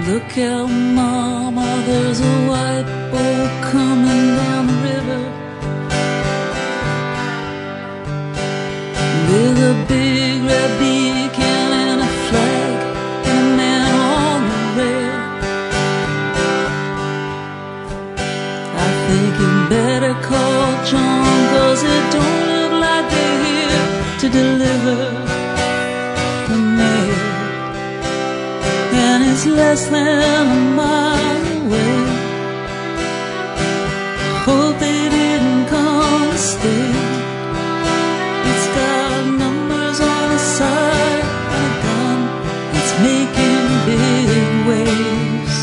Look out, mama, there's a white boat coming down the river with a big red beacon and a flag and a man on the rail. I think you better call John, 'cause it don't look like they're here to deliver the mail. And it's less than a mile away. Hope they didn't come to stay. It's got numbers on the side and a gun. It's making big waves.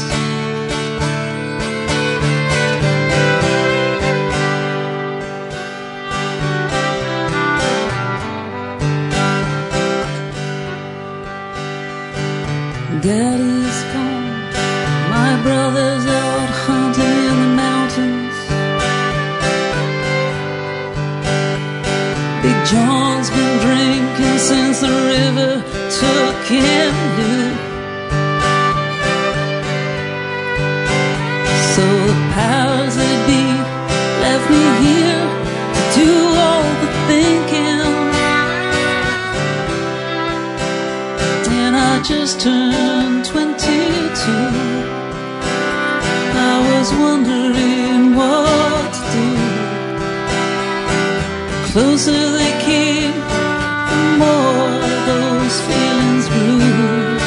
Daddy's gone, my brother's out hunting in the mountains. Big John's been drinking since the river took him new. So the powers that be left me here to do all the thinking. And I just turned 22. I was wondering what to do. The closer they came, the more those feelings grew.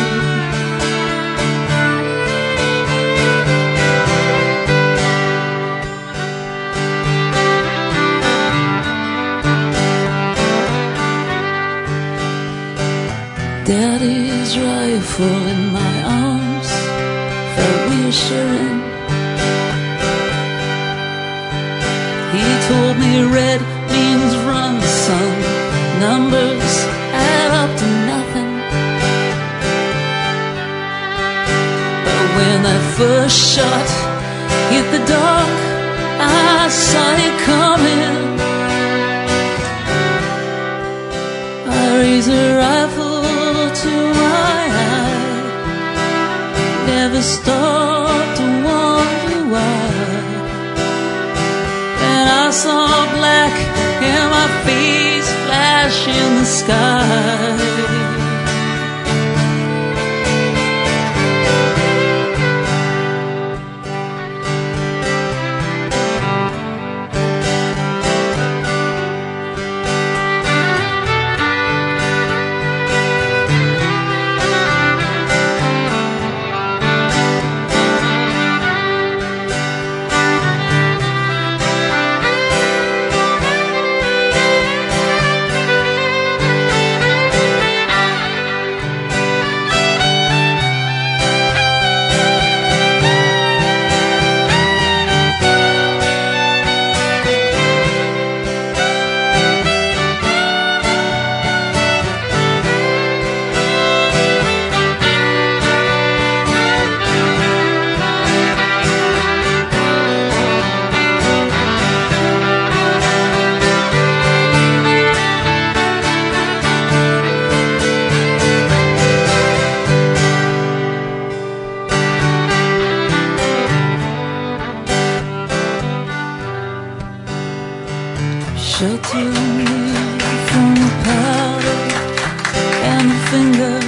Daddy's rifle in my arms felt reassuring. He told me red means run, son. Numbers add up to nothing. But when that first shot hit the dark, I saw it coming. I raised a rifle to my eye, never stopped to wonder why. And I saw black and my face flash in the sky. Shelter me from the powder and the finger.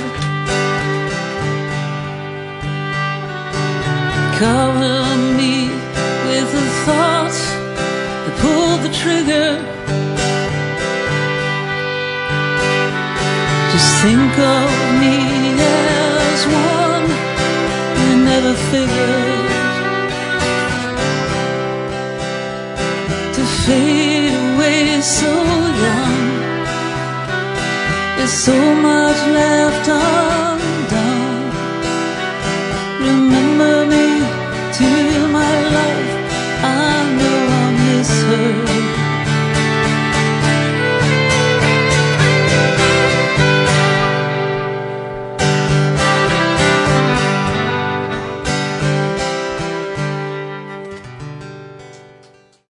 Cover me with the thoughts that pulled the trigger. Just think of me as one you never figured to fade away so young. There's so much left undone.